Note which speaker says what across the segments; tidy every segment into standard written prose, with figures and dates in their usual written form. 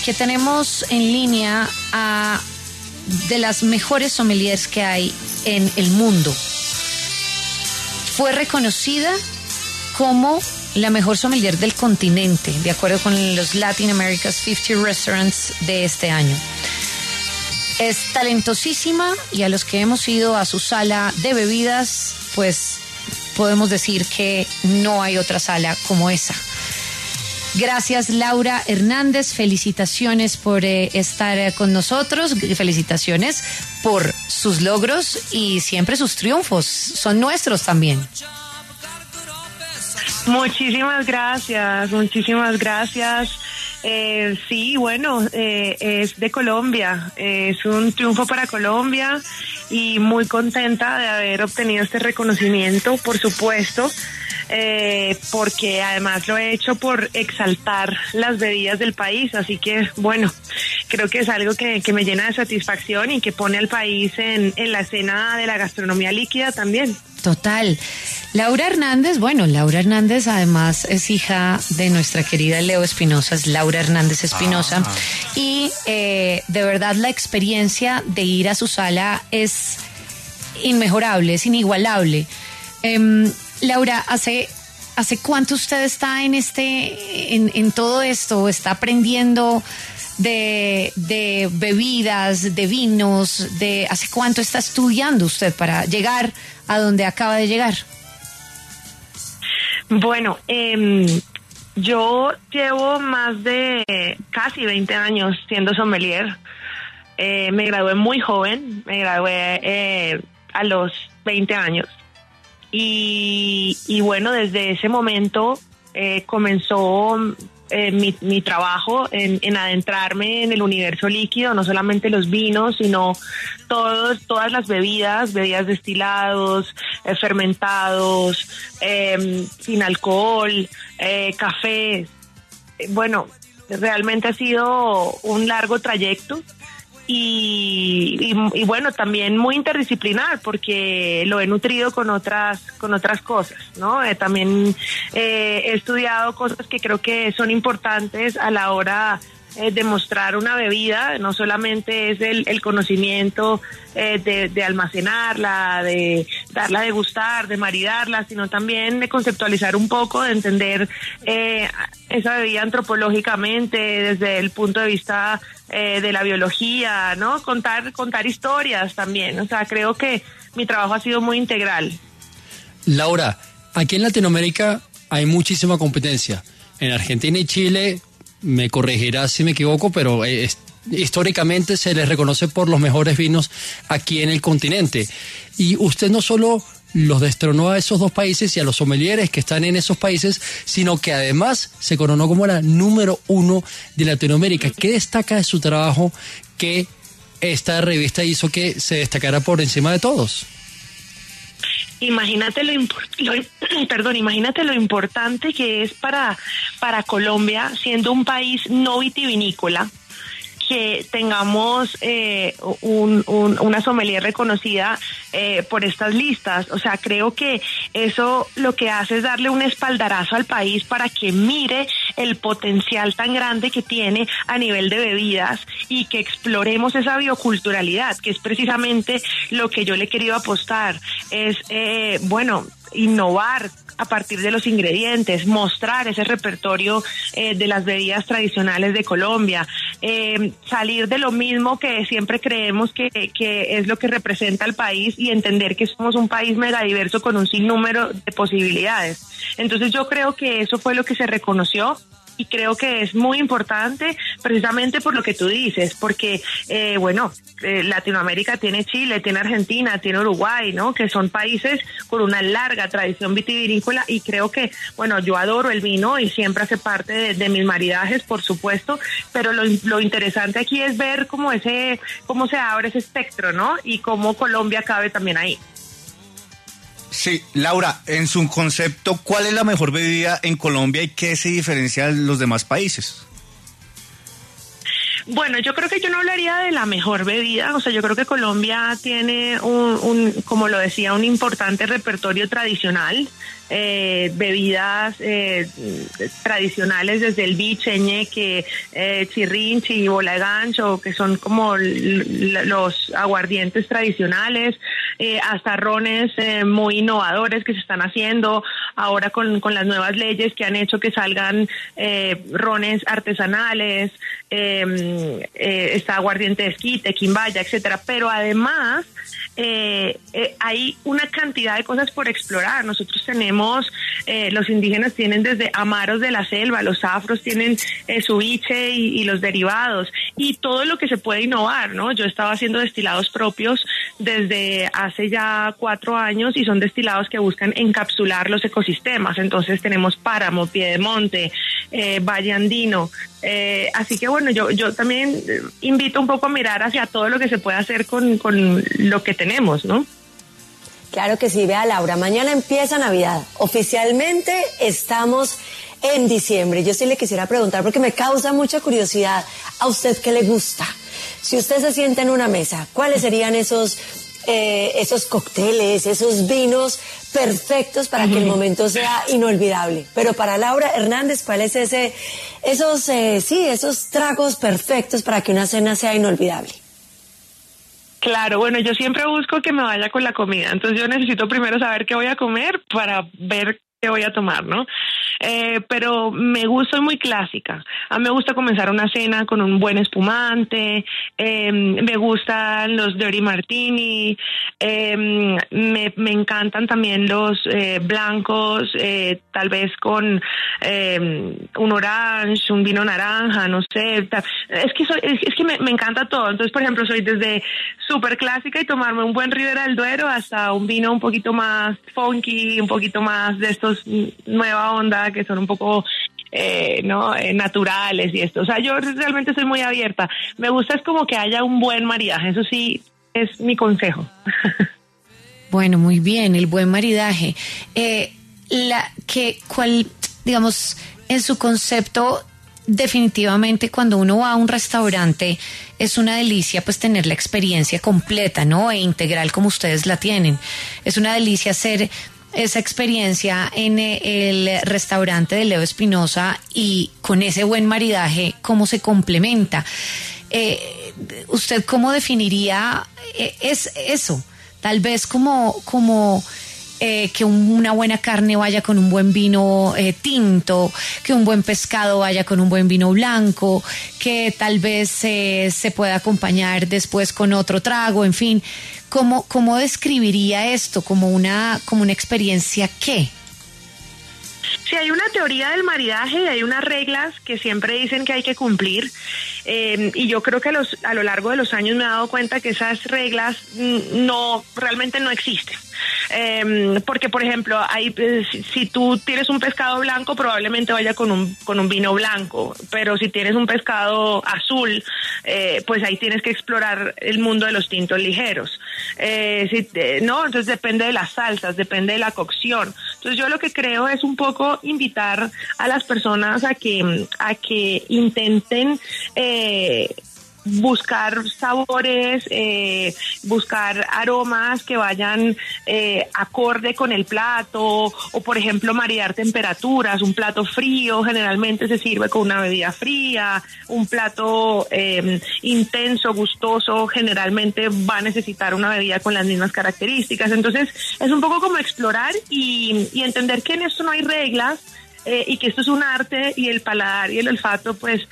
Speaker 1: que tenemos en línea a de las mejores sommeliers que hay en el mundo. Fue reconocida como la mejor sommelier del continente, de acuerdo con los Latin America's 50 Restaurants de este año. Es talentosísima y a los que hemos ido a su sala de bebidas, pues podemos decir que no hay otra sala como esa. Gracias, Laura Hernández, felicitaciones por estar con nosotros, felicitaciones por sus logros y siempre sus triunfos, son nuestros también.
Speaker 2: Muchísimas gracias, muchísimas gracias. Sí, bueno, es de Colombia, es un triunfo para Colombia y muy contenta de haber obtenido este reconocimiento, por supuesto. Porque además lo he hecho por exaltar las bebidas del país, así que bueno, creo que es algo que me llena de satisfacción y que pone al país en la escena de la gastronomía líquida también.
Speaker 1: Total. Laura Hernández, bueno, Laura Hernández además es hija de nuestra querida Leo Espinosa, es Laura Hernández Espinosa, y de verdad la experiencia de ir a su sala es inmejorable, es inigualable. Laura, ¿hace cuánto usted está en todo esto? ¿Está aprendiendo de bebidas, de vinos? ¿Hace cuánto está estudiando usted para llegar a donde acaba de llegar?
Speaker 2: Bueno, yo llevo más de casi 20 años siendo sommelier. Me gradué muy joven, me gradué a los 20 años. Y bueno, desde ese momento comenzó mi trabajo en adentrarme en el universo líquido, no solamente los vinos, sino todas las bebidas destilados, fermentados, sin alcohol, café. Bueno, realmente ha sido un largo trayecto. Y bueno, también muy interdisciplinar porque lo he nutrido con otras cosas, ¿no? También he estudiado cosas que creo que son importantes a la hora de mostrar una bebida. No solamente es el conocimiento de almacenarla, de darla a degustar, de maridarla, sino también de conceptualizar un poco, de entender esa bebida antropológicamente desde el punto de vista de la biología, ¿no? Contar historias también. O sea, creo que mi trabajo ha sido muy integral.
Speaker 3: Laura, aquí en Latinoamérica hay muchísima competencia. En Argentina y Chile, me corregirás si me equivoco, pero históricamente se les reconoce por los mejores vinos aquí en el continente. Y usted no solo los destronó a esos dos países y a los sommeliers que están en esos países, sino que además se coronó como la número 1 de Latinoamérica. ¿Qué destaca de su trabajo que esta revista hizo que se destacara por encima de todos?
Speaker 2: Imagínate imagínate lo importante que es para Colombia, siendo un país no vitivinícola, que tengamos una sommelier reconocida por estas listas. O sea, creo que eso lo que hace es darle un espaldarazo al país para que mire el potencial tan grande que tiene a nivel de bebidas y que exploremos esa bioculturalidad, que es precisamente lo que yo le he querido apostar. Es, innovar a partir de los ingredientes, mostrar ese repertorio de las bebidas tradicionales de Colombia, salir de lo mismo que siempre creemos que es lo que representa al país y entender que somos un país megadiverso con un sinnúmero de posibilidades. Entonces yo creo que eso fue lo que se reconoció. Y creo que es muy importante precisamente por lo que tú dices, porque, Latinoamérica tiene Chile, tiene Argentina, tiene Uruguay, ¿no? Que son países con una larga tradición vitivinícola y creo que, bueno, yo adoro el vino y siempre hace parte de mis maridajes, por supuesto, pero lo interesante aquí es ver cómo se abre ese espectro, ¿no? Y cómo Colombia cabe también ahí.
Speaker 4: Sí, Laura, en su concepto, ¿cuál es la mejor bebida en Colombia y qué se diferencia de los demás países?
Speaker 2: Bueno, yo creo que yo no hablaría de la mejor bebida, o sea, yo creo que Colombia tiene como lo decía, un importante repertorio tradicional, bebidas tradicionales desde el biche, ñeque, chirrinchi, bola de gancho, que son como los aguardientes tradicionales, hasta rones muy innovadores que se están haciendo ahora con las nuevas leyes que han hecho que salgan rones artesanales, está aguardiente de esquite, quimbaya, etcétera, pero además hay una cantidad de cosas por explorar. Nosotros tenemos, los indígenas tienen desde amaros de la selva, los afros tienen su biche y los derivados, y todo lo que se puede innovar, ¿no? Yo estaba haciendo destilados propios desde hace ya 4 años y son destilados que buscan encapsular los ecosistemas. Entonces tenemos páramo, piedemonte, valle andino, así que bueno, yo también invito un poco a mirar hacia todo lo que se puede hacer con lo que tenemos, ¿no?
Speaker 5: Claro que sí. Vea, Laura, mañana empieza Navidad. Oficialmente estamos en diciembre. Yo sí le quisiera preguntar, porque me causa mucha curiosidad, ¿a usted qué le gusta? Si usted se sienta en una mesa, ¿cuáles serían esos cócteles, esos vinos perfectos para que el momento sea inolvidable? Pero para Laura Hernández, ¿cuál es esos tragos perfectos para que una cena sea inolvidable?
Speaker 2: Claro, bueno, yo siempre busco que me vaya con la comida, entonces yo necesito primero saber qué voy a comer para ver qué voy a tomar, ¿no? Pero soy muy clásica. A mí me gusta comenzar una cena con un buen espumante, me gustan los dirty martini, me encantan también los blancos, tal vez con un orange, un vino naranja, no sé. Es que me encanta todo. Entonces, por ejemplo, soy desde súper clásica y tomarme un buen Ribera del Duero hasta un vino un poquito más funky, un poquito más de estos nueva onda, que son un poco naturales y esto. O sea, yo realmente soy muy abierta. Me gusta es como que haya un buen maridaje. Eso sí es mi consejo.
Speaker 1: Bueno, muy bien, el buen maridaje. Digamos, en su concepto, definitivamente cuando uno va a un restaurante es una delicia pues tener la experiencia completa, ¿no? E integral como ustedes la tienen. Es una delicia hacer esa experiencia en el restaurante de Leo Espinosa y con ese buen maridaje, ¿cómo se complementa? ¿Usted cómo definiría es eso? Tal vez como que una buena carne vaya con un buen vino tinto, que un buen pescado vaya con un buen vino blanco, que tal vez se pueda acompañar después con otro trago, en fin. ¿Cómo describiría esto? ¿Como una experiencia qué?
Speaker 2: Sí, hay una teoría del maridaje y hay unas reglas que siempre dicen que hay que cumplir, y yo creo que a lo largo de los años me he dado cuenta que esas reglas realmente no existen. Porque, por ejemplo, si tú tienes un pescado blanco, probablemente vaya con un vino blanco, pero si tienes un pescado azul, pues ahí tienes que explorar el mundo de los tintos ligeros. Entonces depende de las salsas, depende de la cocción. Entonces yo lo que creo es un poco invitar a las personas a que intenten buscar sabores, buscar aromas que vayan acorde con el plato, o por ejemplo maridar temperaturas. Un plato frío generalmente se sirve con una bebida fría, un plato intenso, gustoso, generalmente va a necesitar una bebida con las mismas características. Entonces es un poco como explorar y entender que en esto no hay reglas, y que esto es un arte, y el paladar y el olfato pues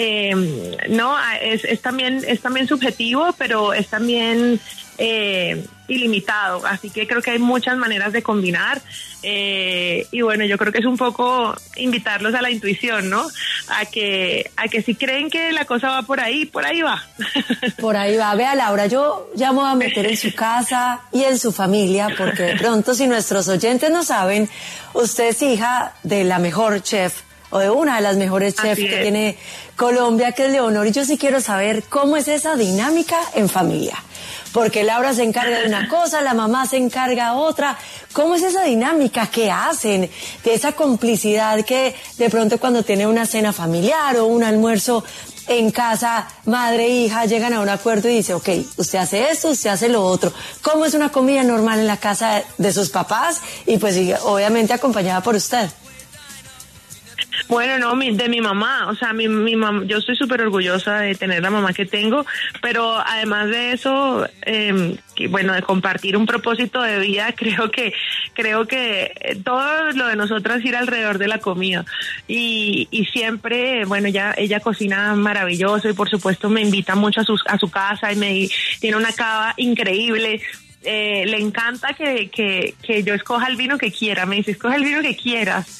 Speaker 2: es también subjetivo, pero es también ilimitado, así que creo que hay muchas maneras de combinar, y bueno, yo creo que es un poco invitarlos a la intuición, ¿no? A que si creen que la cosa va por ahí va.
Speaker 5: Por ahí va. Vea, Laura, yo ya me voy a meter en su casa y en su familia, porque de pronto, si nuestros oyentes no saben, usted es hija de la mejor chef, o de una de las mejores chefs que tiene Colombia, que es Leonor, y yo sí quiero saber cómo es esa dinámica en familia. porque Laura se encarga de una cosa, la mamá se encarga de otra. ¿Cómo es esa dinámica que hacen de esa complicidad que de pronto cuando tiene una cena familiar o un almuerzo en casa, madre e hija llegan a un acuerdo y dice, ok, usted hace esto, usted hace lo otro? ¿Cómo es una comida normal en la casa de sus papás? Y pues obviamente acompañada por usted.
Speaker 2: Bueno, no, de mi mamá, o sea, mi mamá, yo estoy súper orgullosa de tener la mamá que tengo, pero además de eso, de compartir un propósito de vida, creo que todo lo de nosotras gira alrededor de la comida y siempre, bueno, ella cocina maravilloso y por supuesto me invita mucho a su casa y tiene una cava increíble. Le encanta que yo escoja el vino que quiera, me dice, escoge el vino que quieras.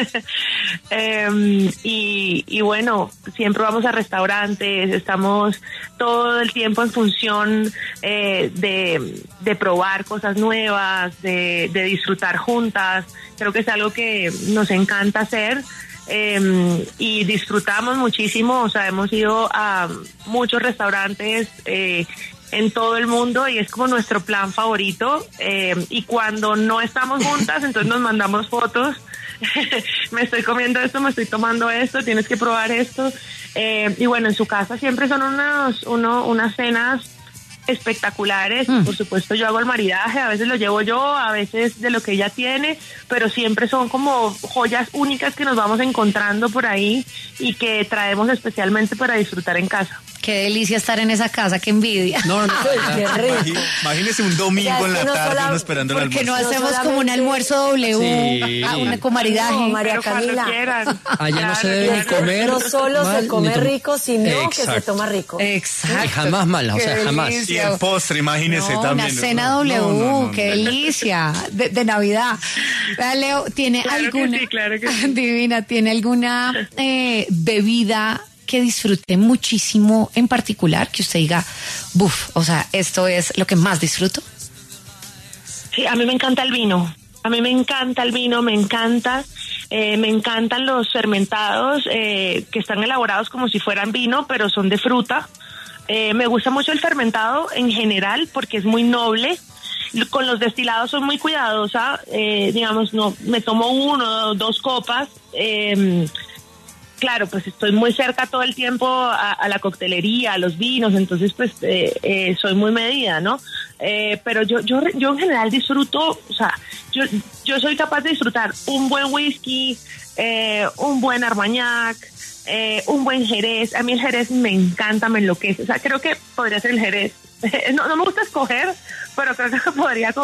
Speaker 2: Y bueno, siempre vamos a restaurantes, estamos todo el tiempo en función de probar cosas nuevas, de disfrutar juntas. Creo que es algo que nos encanta hacer. Y disfrutamos muchísimo, o sea, hemos ido a muchos restaurantes en todo el mundo y es como nuestro plan favorito, y cuando no estamos juntas entonces nos mandamos fotos. Me estoy comiendo esto, me estoy tomando esto, tienes que probar esto, y bueno, en su casa siempre son unas cenas espectaculares. Por supuesto yo hago el maridaje, a veces lo llevo yo, a veces de lo que ella tiene, pero siempre son como joyas únicas que nos vamos encontrando por ahí y que traemos especialmente para disfrutar en casa.
Speaker 1: Qué delicia estar en esa casa, qué envidia.
Speaker 3: No.
Speaker 5: Qué rico.
Speaker 4: Imagínese un domingo en la tarde uno esperando el
Speaker 1: ¿Por qué no
Speaker 4: almuerzo.
Speaker 1: hacemos como un almuerzo W,
Speaker 3: Sí.
Speaker 1: una comaridaje?
Speaker 5: No, María
Speaker 2: Pero cuando
Speaker 5: Camila.
Speaker 2: quieran.
Speaker 3: Allá no se debe ni comer
Speaker 5: No solo
Speaker 3: mal,
Speaker 5: se come
Speaker 3: ni tom-
Speaker 5: rico, sino que se
Speaker 3: Exacto.
Speaker 5: toma rico.
Speaker 1: Exacto.
Speaker 3: Y jamás mal, o sea,
Speaker 1: Qué
Speaker 3: jamás.
Speaker 4: Y
Speaker 1: delicia.
Speaker 4: el postre, imagínese
Speaker 1: No,
Speaker 4: también.
Speaker 1: una cena
Speaker 4: No,
Speaker 1: W,
Speaker 4: no,
Speaker 1: qué delicia, de Navidad. Vea, Leo, ¿tiene
Speaker 2: Claro que
Speaker 1: alguna,
Speaker 2: sí, claro que sí.
Speaker 1: divina, tiene alguna bebida que disfrute muchísimo en particular, que usted diga, buf, o sea, esto es lo que más disfruto?
Speaker 2: Sí, a mí me encanta el vino. A mí me encanta el vino, me encantan los fermentados que están elaborados como si fueran vino, pero son de fruta. Me gusta mucho el fermentado en general porque es muy noble. Con los destilados soy muy cuidadosa, digamos, no me tomo 1 o 2 copas. Claro, pues estoy muy cerca todo el tiempo a la coctelería, a los vinos, entonces pues soy muy medida, ¿no? Pero yo en general disfruto, o sea, yo soy capaz de disfrutar un buen whisky, un buen Armagnac, un buen Jerez. A mí el Jerez me encanta, me enloquece, o sea, creo que podría ser el Jerez. No me gusta escoger, pero creo que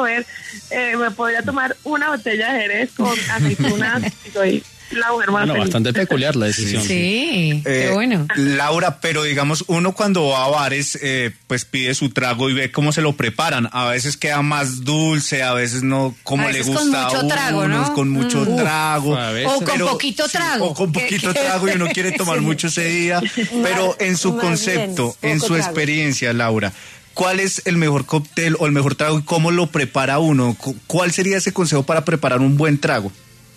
Speaker 2: me podría tomar una botella de Jerez con aceitunas y soy la mujer más
Speaker 3: Bueno,
Speaker 2: feliz.
Speaker 3: bastante peculiar la decisión.
Speaker 1: Sí, qué bueno.
Speaker 4: Laura, pero digamos, uno cuando va a bares, pues pide su trago y ve cómo se lo preparan. A veces queda más dulce, a veces no, como
Speaker 1: A
Speaker 4: le
Speaker 1: veces
Speaker 4: gusta
Speaker 1: con mucho trago,
Speaker 4: unos
Speaker 1: ¿no?
Speaker 4: con mucho trago.
Speaker 3: A veces.
Speaker 1: O con poquito trago.
Speaker 4: O con poquito trago y uno quiere tomar mucho ese día. Pero en su
Speaker 5: Más
Speaker 4: concepto,
Speaker 5: bien,
Speaker 4: en
Speaker 5: poco
Speaker 4: su
Speaker 5: trago.
Speaker 4: experiencia, Laura, ¿cuál es el mejor cóctel o el mejor trago y cómo lo prepara uno? ¿Cuál sería ese consejo para preparar un buen trago?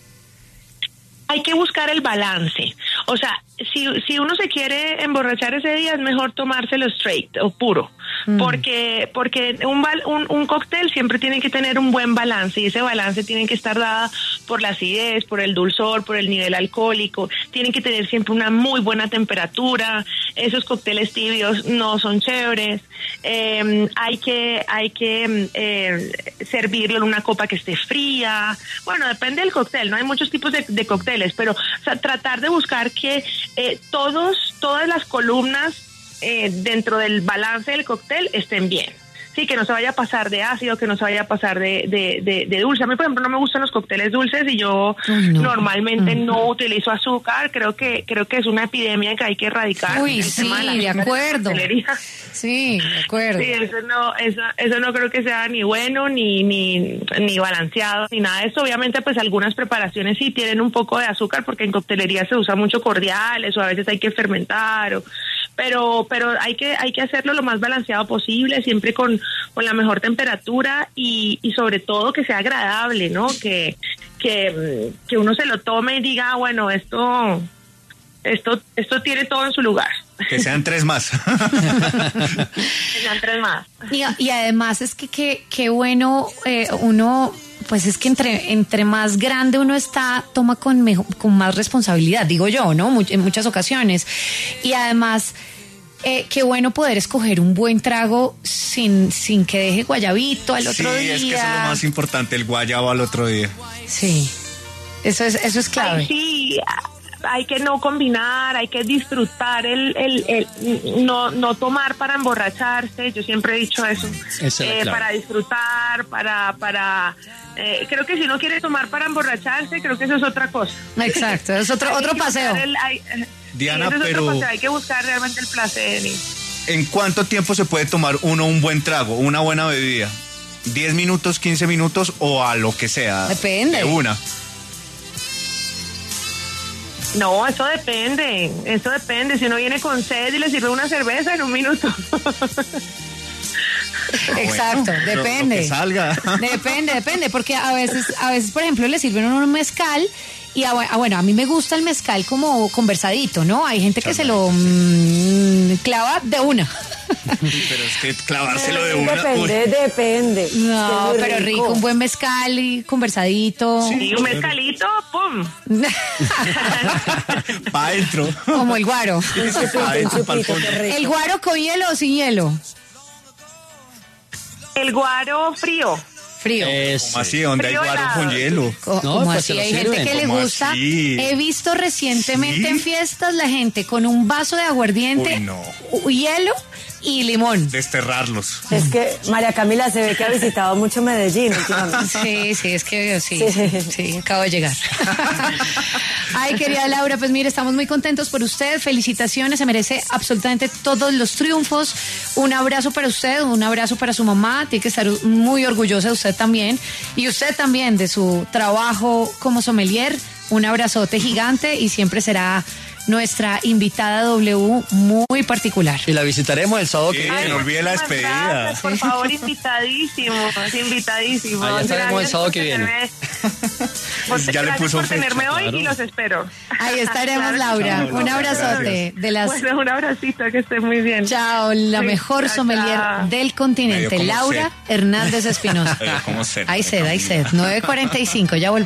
Speaker 2: Hay que buscar el balance. O sea, si uno se quiere emborrachar ese día, es mejor tomárselo straight o puro. Porque un cóctel siempre tiene que tener un buen balance y ese balance tiene que estar dado por la acidez, por el dulzor, por el nivel alcohólico. Tienen que tener siempre una muy buena temperatura. Esos cócteles tibios no son chéveres. Hay que servirlo en una copa que esté fría. Bueno, depende del cóctel, ¿no? Hay muchos tipos de cócteles, pero o sea, tratar de buscar que todas las columnas dentro del balance del cóctel estén bien. Sí, que no se vaya a pasar de ácido, que no se vaya a pasar de dulce. A mí, por ejemplo, no me gustan los cócteles dulces y yo normalmente no utilizo azúcar. Creo que es una epidemia que hay que erradicar.
Speaker 1: Uy,
Speaker 2: el
Speaker 1: sí,
Speaker 2: tema
Speaker 1: de
Speaker 2: la
Speaker 1: acuerdo.
Speaker 2: coctelería.
Speaker 1: Sí, de acuerdo.
Speaker 2: Sí, eso no creo que sea ni bueno, ni balanceado, ni nada de eso. Obviamente, pues algunas preparaciones sí tienen un poco de azúcar, porque en coctelería se usa mucho cordiales, o a veces hay que fermentar, pero hay que hacerlo lo más balanceado posible, siempre con la mejor temperatura y sobre todo que sea agradable, ¿no? Que uno se lo tome y diga, bueno, esto tiene todo en su lugar.
Speaker 4: Que sean 3 más.
Speaker 2: Que sean 3 más.
Speaker 1: Y además es que bueno, uno, pues es que entre más grande uno está, toma con más responsabilidad, digo yo, ¿no? En muchas ocasiones. Y además, qué bueno poder escoger un buen trago sin que deje guayabito al otro día.
Speaker 4: Sí, es que eso es lo más importante, el guayabo al otro día.
Speaker 1: Sí, eso es clave.
Speaker 2: Ay, sí, hay que no combinar, hay que disfrutar no tomar para emborracharse. Yo siempre he dicho eso. Para disfrutar, para creo que si uno quiere tomar para emborracharse, creo que eso es otra cosa.
Speaker 1: Exacto, es otro paseo.
Speaker 4: Diana,
Speaker 2: sí,
Speaker 4: pero
Speaker 2: hay que buscar realmente el placer.
Speaker 4: ¿En cuánto tiempo se puede tomar uno un buen trago, una buena bebida? ¿10 minutos, 15 minutos o a lo que sea?
Speaker 1: Depende.
Speaker 4: De una.
Speaker 2: No, eso depende. Si uno viene con sed y le sirve una cerveza en un minuto.
Speaker 1: Exacto,
Speaker 4: bueno,
Speaker 1: depende.
Speaker 4: Lo que salga.
Speaker 1: Depende, porque a veces, por ejemplo, le sirven un mezcal y bueno, a mí me gusta el mezcal como conversadito, ¿no? Hay gente que se lo clava de una.
Speaker 4: Pero es que clavárselo de una.
Speaker 5: Depende.
Speaker 1: No, pero rico, un buen mezcal y conversadito.
Speaker 2: Sí, un mezcalito, ¡pum!
Speaker 4: Pa' adentro.
Speaker 1: Como el guaro. ¿El guaro con hielo o sin hielo?
Speaker 2: El guaro frío.
Speaker 1: Frío.
Speaker 4: ¿Cómo así? ¿Dónde hay
Speaker 2: Frío
Speaker 4: guaro con
Speaker 2: helado.
Speaker 4: hielo?
Speaker 1: ¿Cómo
Speaker 3: pues
Speaker 1: así?
Speaker 3: se lo
Speaker 1: Hay gente
Speaker 3: sirven.
Speaker 1: que le
Speaker 4: ¿Cómo
Speaker 1: gusta.
Speaker 4: así?
Speaker 1: He visto recientemente
Speaker 4: ¿Sí?
Speaker 1: en fiestas la gente con un vaso de aguardiente,
Speaker 4: Uy, no.
Speaker 1: hielo y limón.
Speaker 4: Desterrarlos.
Speaker 5: Es que María Camila se ve que ha visitado mucho Medellín últimamente.
Speaker 1: Sí, es que sí, acabo de llegar. Ay, querida Laura, pues mire, estamos muy contentos por usted. Felicitaciones, se merece absolutamente todos los triunfos. Un abrazo para usted, un abrazo para su mamá. Tiene que estar muy orgullosa de usted también. Y usted también de su trabajo como sommelier. Un abrazote gigante y siempre será nuestra invitada W muy particular.
Speaker 3: Y la visitaremos el sábado que
Speaker 4: Sí,
Speaker 3: viene.
Speaker 4: no olvide la despedida.
Speaker 2: Gracias, por favor, invitadísimos.
Speaker 3: Allá estaremos el sábado que viene.
Speaker 4: Ya le puso
Speaker 2: por
Speaker 4: fecha,
Speaker 2: tenerme hoy
Speaker 3: claro.
Speaker 2: y los espero.
Speaker 1: Ahí estaremos,
Speaker 2: Claro.
Speaker 1: Laura.
Speaker 4: Chao,
Speaker 1: Un
Speaker 4: Laura,
Speaker 1: abrazote de las...
Speaker 2: Bueno, un abracito, que esté muy bien.
Speaker 1: Chao, la
Speaker 2: Sí,
Speaker 1: mejor
Speaker 2: chao,
Speaker 1: sommelier
Speaker 2: chao.
Speaker 1: del continente,
Speaker 4: Me dio como
Speaker 1: Laura
Speaker 4: sed.
Speaker 1: Hernández Espinosa.
Speaker 4: Como ser.
Speaker 1: Hay sed. 9:45, ya volvemos.